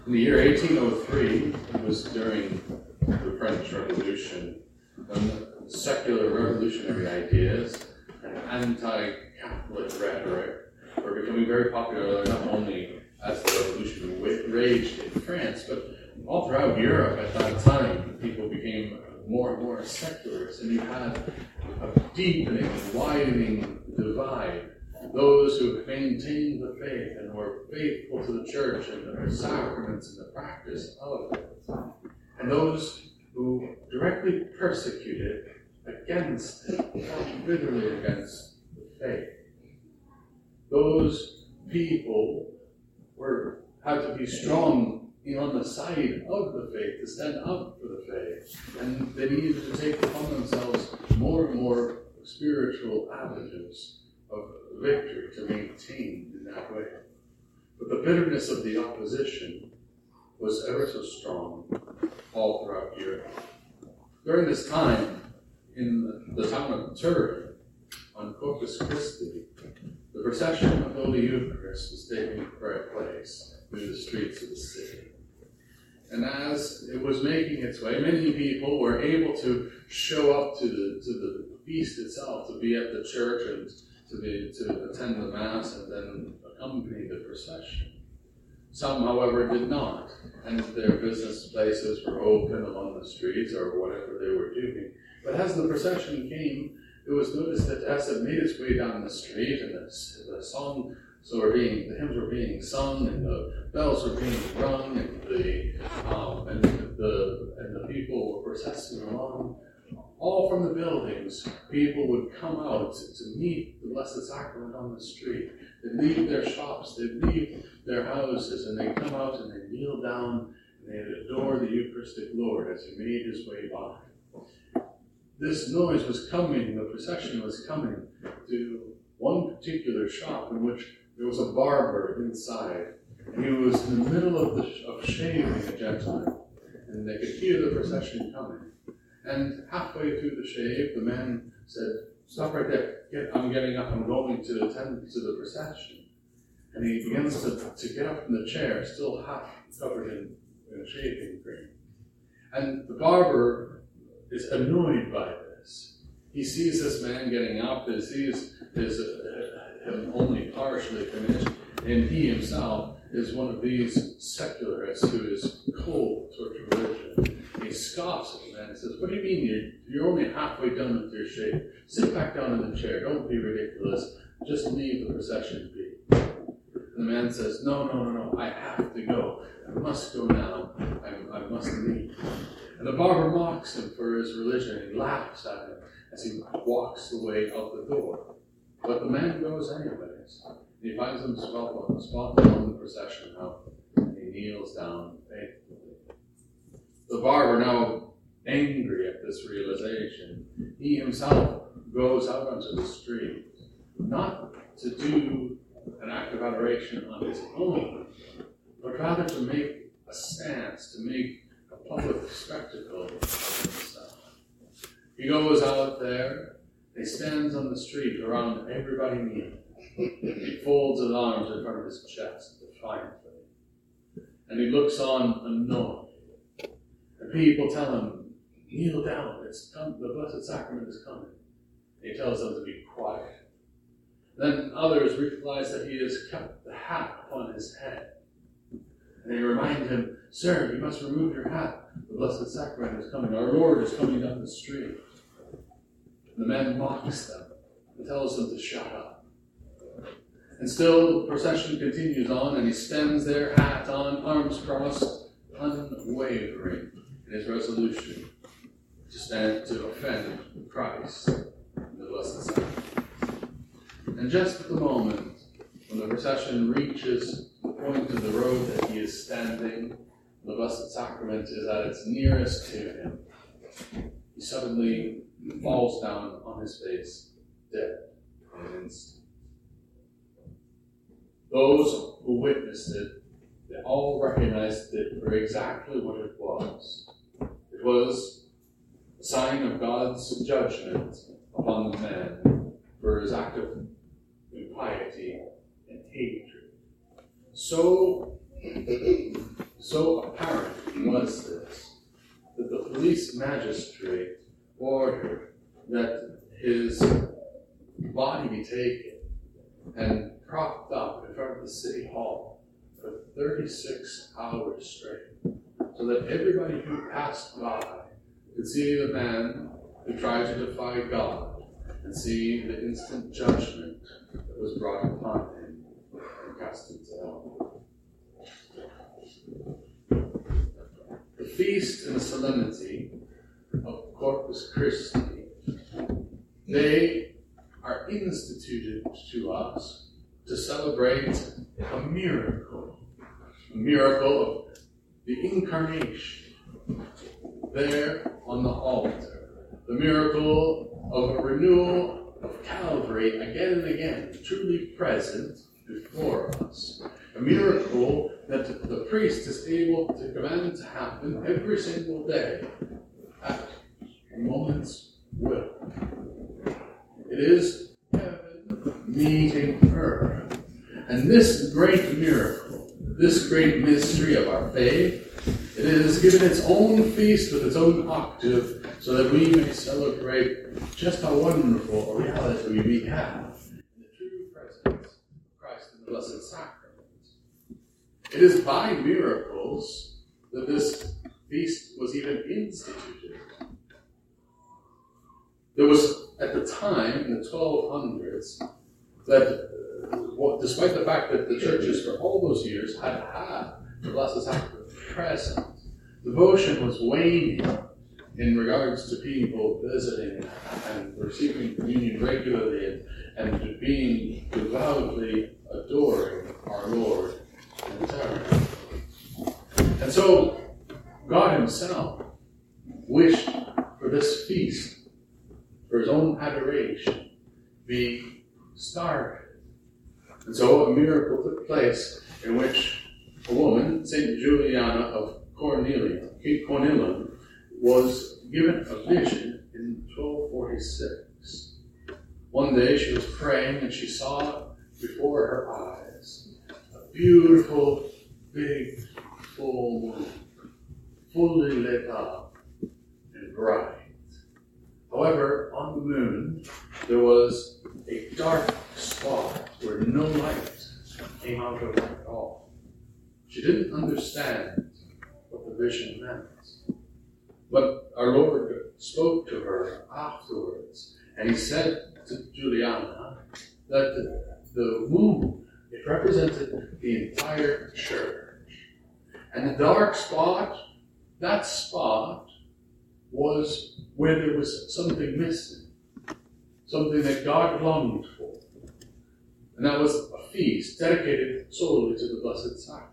In the year 1803, it was during the French Revolution, when secular revolutionary ideas and anti-Catholic rhetoric were becoming very popular, not only as the revolution raged in France, but all throughout Europe at that time. People became more and more secularists, and you had a deepening, widening divide. Those who maintained the faith and were faithful to the church and the sacraments and the practice of it, and those who directly persecuted against it, fought bitterly against the faith. Those people had to be strong on the side of the faith, to stand up for the faith, and they needed to take upon themselves more and more spiritual avenues of victory to maintain in that way. But the bitterness of the opposition was ever so strong all throughout Europe. During this time, in the town of Turin, on Corpus Christi, the procession of Holy Eucharist was taking place through the streets of the city. And as it was making its way, many people were able to show up to the feast itself, to be at the church and to attend the Mass and then accompany the procession. Some, however, did not, and their business places were open along the streets or whatever they were doing. But as the procession came, it was noticed that as it made its way down the street and the hymns were being sung and the bells were being rung and the people were processing along, all from the buildings, people would come out to meet the Blessed Sacrament on the street. They'd leave their shops, they'd leave their houses, and they'd come out and they'd kneel down and they'd adore the Eucharistic Lord as he made his way by. This noise was coming, the procession was coming to one particular shop in which there was a barber inside, and he was in the middle of shaving a gentleman, and they could hear the procession coming. And halfway through the shave, the man said, "Stop right there. I'm getting up. I'm going to attend to the procession." And he begins to get up from the chair, still half covered in shaving cream. And the barber is annoyed by this. He sees this man getting up, he sees him only partially finished, and he himself is one of these secularists who is cold towards religion. He scoffs at the man and says, "What do you mean you're only halfway done with your shave? Sit back down in the chair. Don't be ridiculous. Just leave the procession be." And the man says, No, I have to go. I must go now. I must leave." And the barber mocks him for his religion, and he laughs at him as he walks away out the door. But the man goes anyways. He finds himself on the spot along the procession now, and he kneels down faithfully. The barber, now angry at this realization, he himself goes out onto the street, not to do an act of adoration on his own, but rather to make a stance, to make a public spectacle of himself. He goes out there, he stands on the street around everybody kneeling. He folds his arms in front of his chest defiantly. And he looks on annoyed. And people tell him, "Kneel down, the Blessed Sacrament is coming." And he tells them to be quiet. Then others realize that he has kept the hat upon his head. And they remind him, "Sir, you must remove your hat. The Blessed Sacrament is coming. Our Lord is coming down the street." And the man mocks them and tells them to shut up. And still the procession continues on, and he stands there, hat on, arms crossed, unwavering in his resolution to stand to offend Christ and the Blessed Sacrament. And just at the moment when the procession reaches the point of the road that he is standing, the Blessed Sacrament is at its nearest to him, he suddenly falls down on his face, dead in an instant. Those who witnessed it, they all recognized it for exactly what it was. It was a sign of God's judgment upon the man for his act of impiety and hatred. So so apparent was this, that the police magistrate ordered that his body be taken and propped up in front of the city hall for 36 hours straight, so that everybody who passed by could see the man who tried to defy God and see the instant judgment that was brought upon him and cast into hell. The feast and the solemnity of Corpus Christi, they are instituted to us to celebrate a miracle of the incarnation there on the altar, the miracle of a renewal of Calvary again and again, truly present before us, a miracle that the priest is able to command to happen every single day at a moment's will. It is heaven meeting earth. And this great miracle, this great mystery of our faith, it is given its own feast with its own octave so that we may celebrate just how wonderful a reality we have in the true presence of Christ in the Blessed Sacrament. It is by miracles that this feast was even instituted. There was, at the time, in the 1200s, that despite the fact that the churches for all those years had had the Blessed Sacrament present, devotion was waning in regards to people visiting and receiving communion regularly and being devoutly adoring our Lord in turn. And so, God Himself wished for this feast, for His own adoration, be started. And so a miracle took place in which a woman, St. Juliana of Cornillum, was given a vision in 1246. One day she was praying and she saw before her eyes a beautiful, big, full moon, fully lit up and bright. However, on the moon, there was a dark spot where no light came out of it at all. She didn't understand what the vision meant. But our Lord spoke to her afterwards, and He said to Juliana that the moon, it represented the entire church. And the dark spot, that spot was where there was something missing, something that God longed for. And that was a feast dedicated solely to the Blessed Sacrament.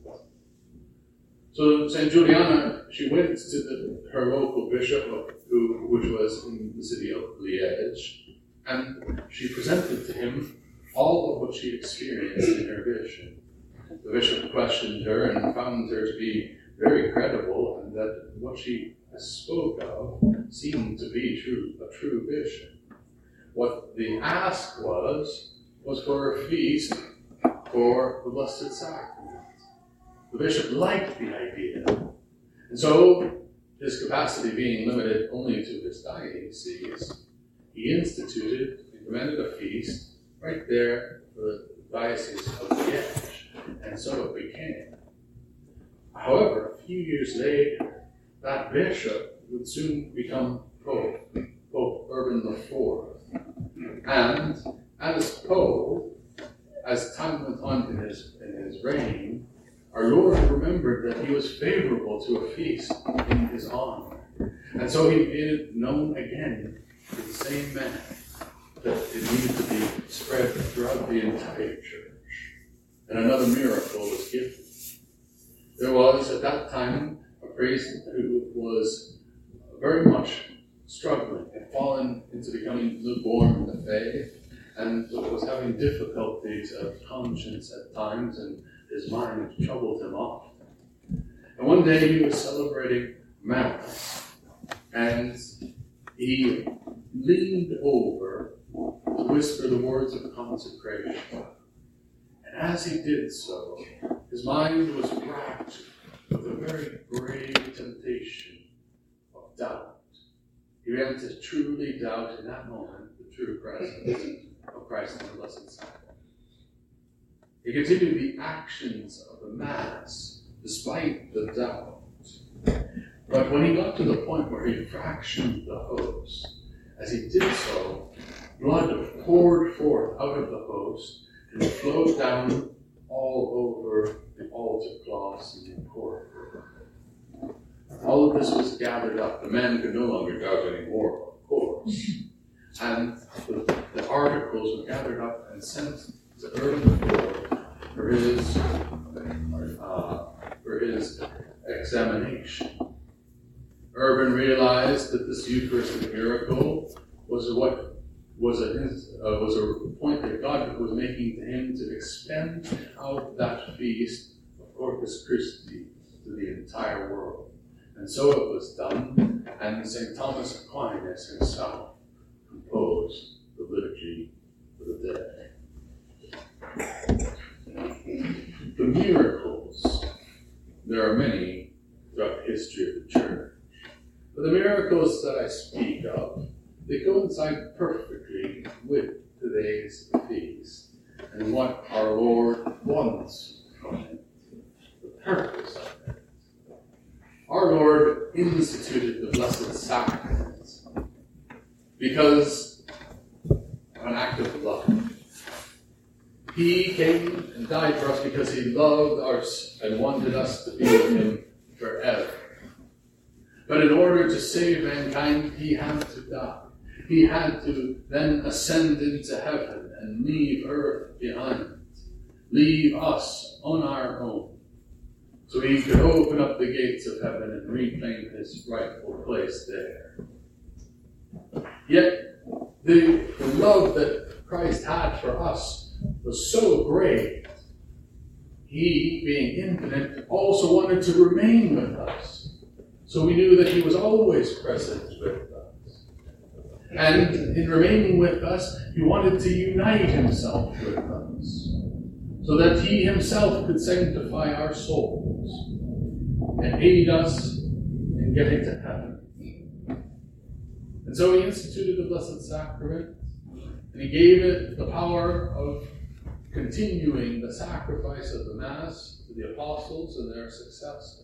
So St. Juliana, she went to her local bishop, which was in the city of Liège, and she presented to him all of what she experienced in her vision. The bishop questioned her and found her to be very credible, and that what she spoke of seemed to be a true vision. What the ask was for a feast for the Blessed Sacrament. The bishop liked the idea, and so, his capacity being limited only to his diocese, he instituted and commanded a feast right there for the diocese of Liège, and so it became. However, a few years later, that bishop would soon become Pope Urban IV. And as Pope, as time went on in his reign, our Lord remembered that He was favorable to a feast in His honor. And so He made it known again to the same man that it needed to be spread throughout the entire church. And another miracle was given. There was, at that time, a priest who was very much struggling and fallen into becoming lukewarm in the faith, and was having difficulties of conscience at times, and his mind troubled him often. And one day he was celebrating Mass, and he leaned over to whisper the words of consecration. And as he did so, his mind was racked began to truly doubt in that moment the true presence of Christ in the Blessed Sacrament. He continued the actions of the Mass despite the doubt. But when he got to the point where he fractioned the host, as he did so, blood poured forth out of the host and flowed down all over the altar cloths and the court. All of this was gathered up. The men could no longer doubt anymore, of course. And the articles were gathered up and sent to Urban IV for his examination. Urban realized that this Eucharistic miracle was a point that God was making to him to extend out that feast of Corpus Christi to the entire world. And so it was done, and St. Thomas Aquinas himself composed the liturgy for the day. The miracles, there are many throughout the history of the Church. But the miracles that I speak of, they coincide perfectly with today's feast and what our Lord wants from it, the purpose of it. Our Lord instituted the Blessed Sacrament because of an act of love. He came and died for us because he loved us and wanted us to be with him forever. But in order to save mankind, he had to die. He had to then ascend into heaven and leave earth behind, leave us on our own, so he could open up the gates of heaven and reclaim his rightful place there. Yet, the love that Christ had for us was so great, he, being infinite, also wanted to remain with us. So we knew that he was always present with us. And in remaining with us, he wanted to unite himself with us, so that he himself could sanctify our souls and aid us in getting to heaven. And so he instituted the Blessed Sacrament, and he gave it the power of continuing the sacrifice of the Mass to the apostles and their successors.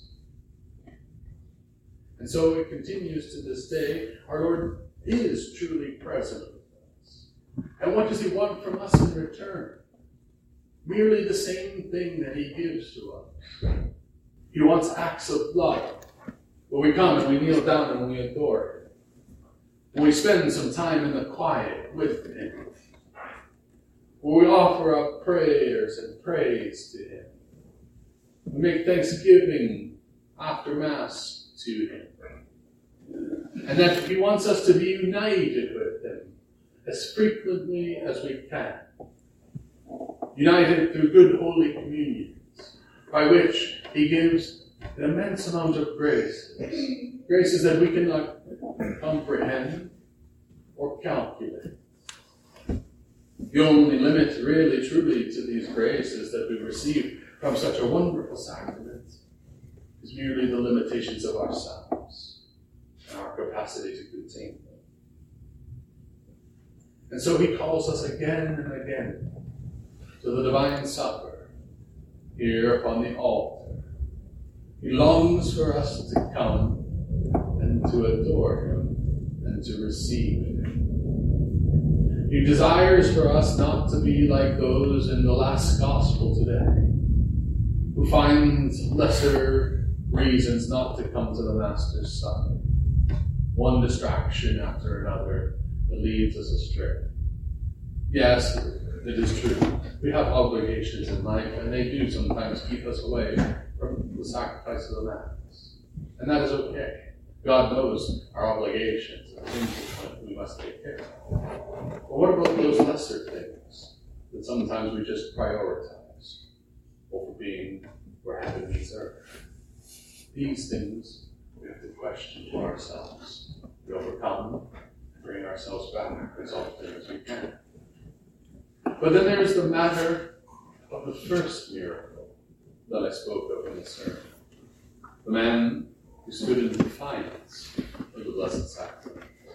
And so it continues to this day. Our Lord is truly present with us. And what does he want from us in return? Merely the same thing that he gives to us. He wants acts of love. When we come and we kneel down and we adore him. When we spend some time in the quiet with him. When we offer up prayers and praise to him. We make thanksgiving after Mass to him. And that he wants us to be united with him as frequently as we can. United through good holy communions, by which he gives an immense amount of graces. Graces that we cannot comprehend or calculate. The only limit really truly to these graces that we receive from such a wonderful sacrament is merely the limitations of ourselves and our capacity to contain them. And so he calls us again and again to the Divine Supper here upon the altar. He longs for us to come and to adore him and to receive him. He desires for us not to be like those in the last gospel today, who find lesser reasons not to come to the Master's Supper. One distraction after another that leads us astray. Yes, it is true. We have obligations in life, and they do sometimes keep us away from the sacrifice of the Mass. And that is okay. God knows our obligations and things that we must take care of. But what about those lesser things that sometimes we just prioritize over being where heaven meets earth? These things we have to question for ourselves. We overcome and bring ourselves back as often as we can. But then there's the matter of the first miracle that I spoke of in the sermon. The man who stood in defiance of the Blessed Sacrament.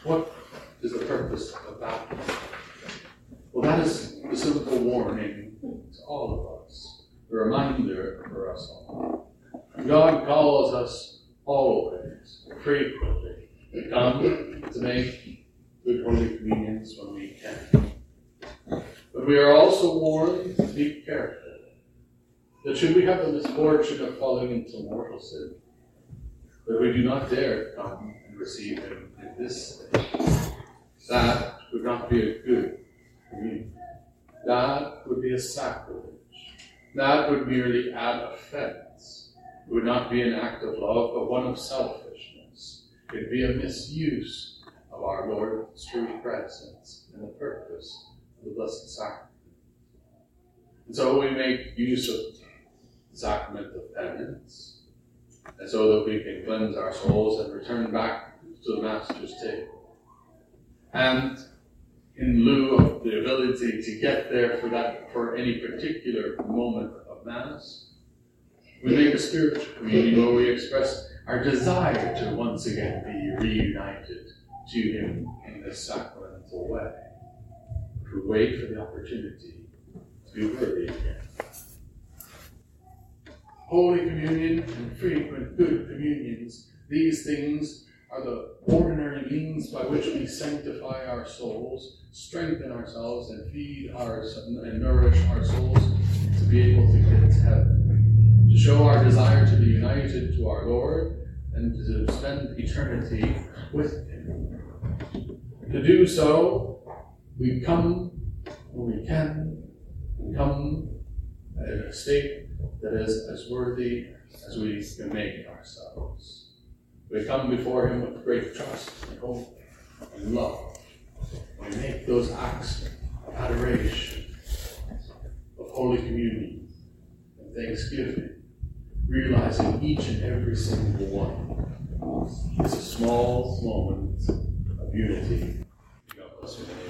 What is the purpose of baptism? Well, that is the simple warning to all of us, a reminder for us all. God calls us always, frequently, to come to make good Holy Communions when we can. But we are also warned to be careful, that should we have the misfortune of falling into mortal sin, that we do not dare to come and receive Him in this state. That would not be a good communion. That would be a sacrilege. That would merely add offense. It would not be an act of love, but one of selfishness. It would be a misuse of our Lord's true presence and the purpose of the Blessed Sacrament. And so we make use of the sacrament of penance, and so that we can cleanse our souls and return back to the Master's table. And in lieu of the ability to get there for any particular moment of Mass, we make a spiritual communion where we express our desire to once again be reunited to Him in this sacramental way. We wait for the opportunity to be worthy again. Holy Communion and frequent good communions, these things are the ordinary means by which we sanctify our souls, strengthen ourselves, and feed and nourish our souls to be able to get to heaven, to show our desire to be united to our Lord and to spend eternity with Him. To do so, we come when we can, and come in a state that is as worthy as we can make ourselves. We come before Him with great trust and hope and love. We make those acts of adoration, of Holy Communion, and thanksgiving, realizing each and every single one is a small moment of unity. God bless you.